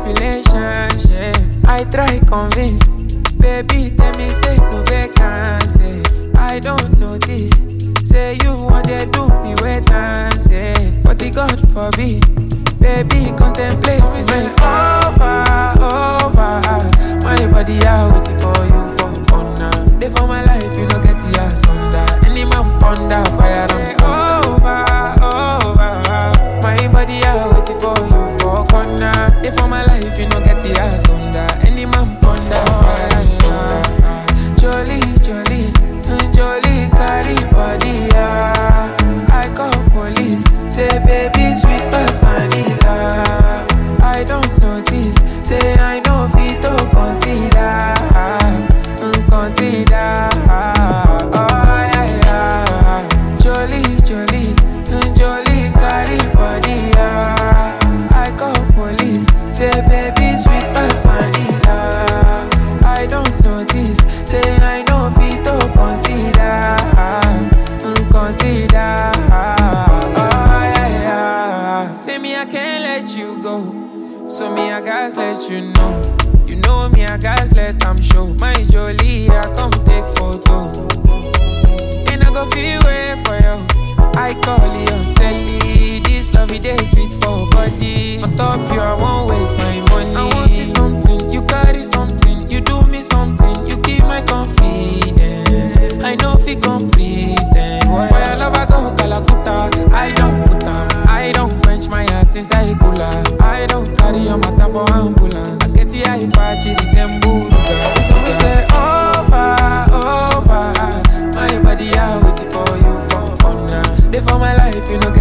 manipulation. I try convince, baby tell me say no vacancy. I don't notice, say you want to do me wait and say, but the God forbid, baby contemplate is over. My body out waiting for you for honor. Day for my life, you know get the ass under. Any man ponder fire and over. My body out waiting for you for corner. Day for my life, you know get the ass under. Any man ponder fire and thunder. Jolly, carry body, I call police, say baby sweet but vanilla. I don't notice, say I know fit to consider. Oh yeah. Jolly, carry body, I call police, say baby sweet but vanilla. I don't notice, say I know fit to consider. Oh yeah. Say me I can't let you go, so me I guys let you know. You know me I guys let them show. My Jolie I come take photo, and I go feel way for you. I call you Sally, this lovey day sweet for body. On top you I won't waste my money. I want see something, you carry something, you do me something, you keep my confidence. I know if you complete them. Why I love I go Calacuta, I don't put them, I don't quench my heart inside cooler. I don't carry your matter for ambulance. I get the eye patch, it is emburuga. So we say over. My body out waiting for you for honor. Day for my life, you know